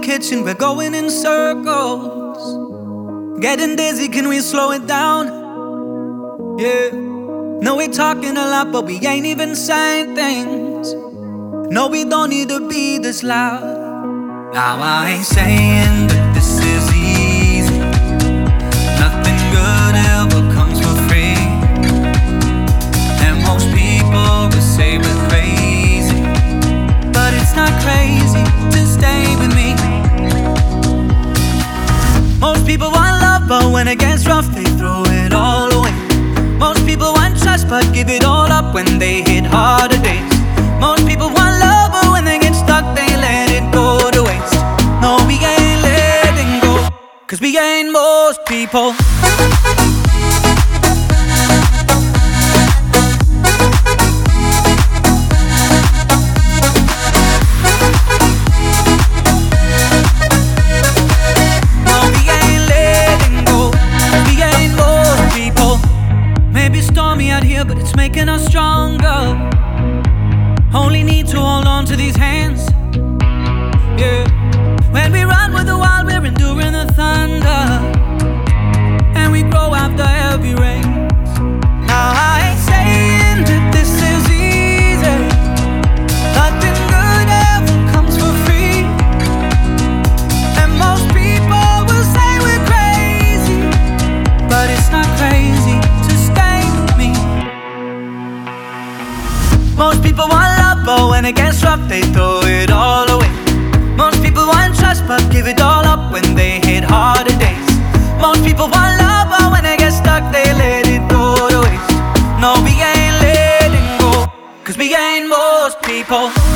kitchen, we're going in circles. Getting dizzy, can we slow it down? Yeah. No, we're talking a lot, but we ain't even saying things. No, we don't need to be this loud. Now I ain't saying that this is easy. Nothing good ever comes for free. And most people will say we're crazy, but it's not crazy to stay with me. Most people want love, but when it gets rough, they throw it all away. Most people want trust, but give it all up when they hit harder days. Most people want love, but when they get stuck, they let it go to waste. No, we ain't letting go, 'cause we ain't most people. But it's making us stronger. Only need to hold on to these hands. Yeah. When we run with the wild, we're enduring the thunder, and we grow after heavy rains. Now I ain't saying that this is easy. Nothing good ever comes for free. And most people will say we're crazy, but it's not crazy to stay with me. Most people want love, but when it gets rough, they throw it all away. Most people want trust, but give it all up when they hit harder days. Most people want love, but when they get stuck, they let it go to waste. No, we ain't letting go, 'cause we ain't most people.